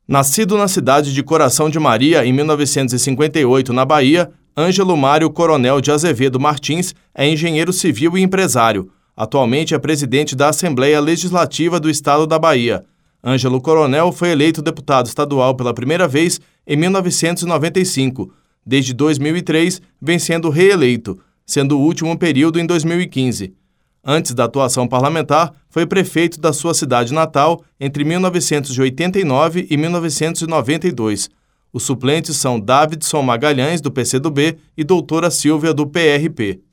Nascido na cidade de Coração de Maria em 1958, na Bahia, Ângelo Mário Coronel de Azevedo Martins é engenheiro civil e empresário. Atualmente é presidente da Assembleia Legislativa do Estado da Bahia. Ângelo Coronel foi eleito deputado estadual pela primeira vez em 1995. Desde 2003, vem sendo reeleito, sendo o último período em 2015. Antes da atuação parlamentar, foi prefeito da sua cidade natal entre 1989 e 1992. Os suplentes são Davidson Magalhães, do PCdoB, e doutora Silvia, do PRP.